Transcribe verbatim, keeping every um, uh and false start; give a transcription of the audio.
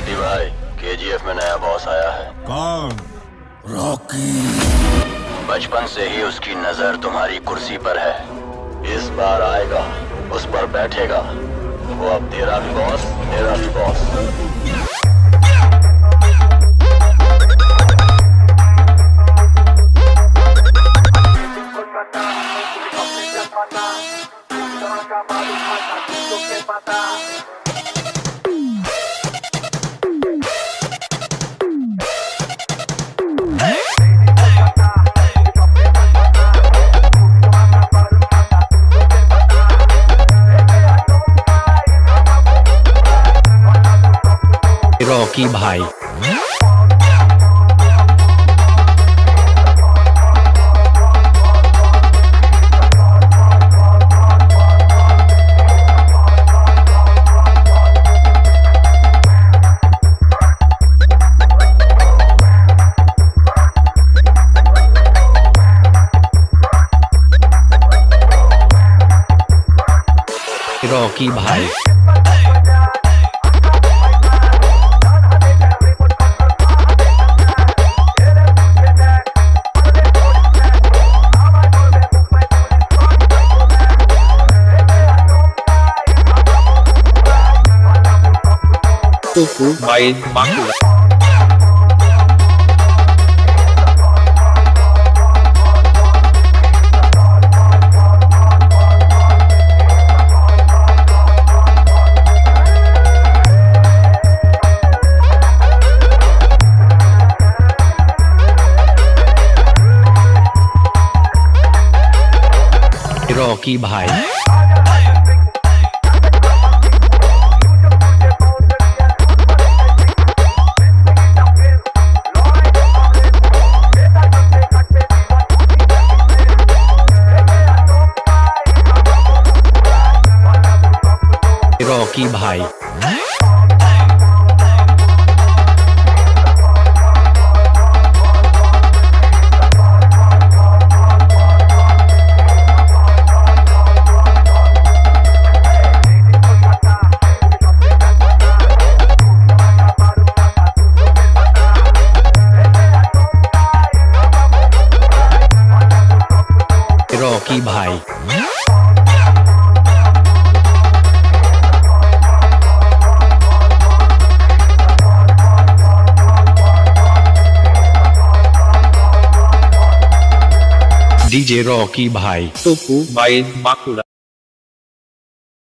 Rocky भाई, KGF में नया बॉस आया है। कौन? रॉकी। बचपन से ही उसकी नजर तुम्हारी कुर्सी पर है। इस बार आएगा, उस पर बैठेगा। वो अब तेरा भी बॉस, तेरा भी बॉस। रॉकी भाई। रॉकी भाई। By Makula. रॉकी भाई। रॉकी भाई। रॉकी भाई। डीजे रॉकी भाई। By Makula.